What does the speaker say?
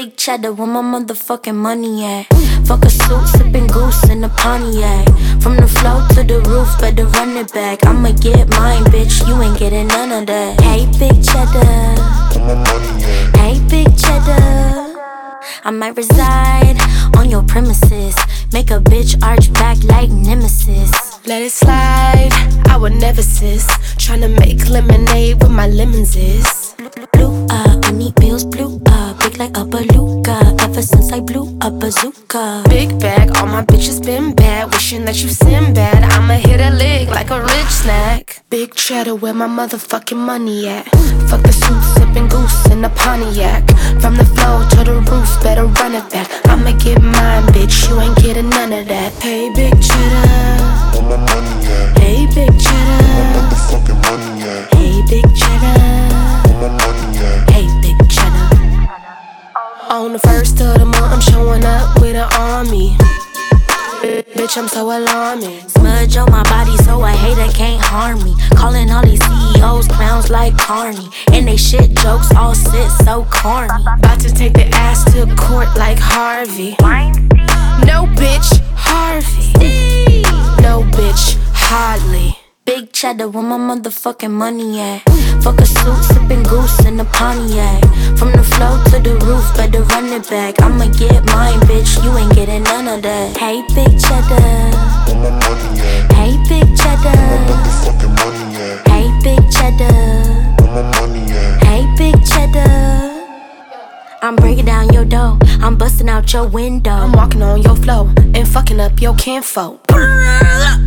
big cheddar, where my motherfucking money at? Fuck a suit, sipping goose in a Pontiac. From the floor to the roof, better run it back. I'ma get mine, bitch, you ain't getting none of that. Hey, big cheddar, Where my money at? hey, big cheddar, I might reside on your premises. Make a bitch arch back like Nemesis. Let it slide, I would never sis. Tryna make lemonade with my lemons is. Blue I need bills blue big like a beluga. Ever since I blew a bazooka. Big bag, all my bitches been bad. Wishing that you sin bad. I'ma hit a lick like a rich snack. Big cheddar, where my motherfucking money at? Fuck the suit, sipping goose in a Pontiac. From the floor to the roof, better run it back. I'ma get mine, bitch, you ain't getting none of that. Hey, big cheddar, Where my money at? hey, big Where cheddar, my motherfucking money at? hey, big cheddar, Where my money at? Hey, big cheddar. on the first of the month, I'm showing up with an army. Bitch, I'm so alarming. Smudge on my body so a hater can't harm me. Calling all these CEOs clowns like Carney. And they shit jokes all sit so corny. About to take the ass to court like Harvey. No bitch, Harvey. No bitch, hardly. Big cheddar, where my motherfucking money at? Fuck a suit, sipping goose in a Pontiac. From the floor to the roof, better run it back. I'ma get mine, bitch, you ain't getting none of that. Hey, big cheddar, Where my money at? hey, big Where cheddar, motherfucking money at? hey, big cheddar, Where my money at? hey, big cheddar. I'm breaking down your door, I'm busting out your window. I'm walking on your flow and fucking up your kinfolk.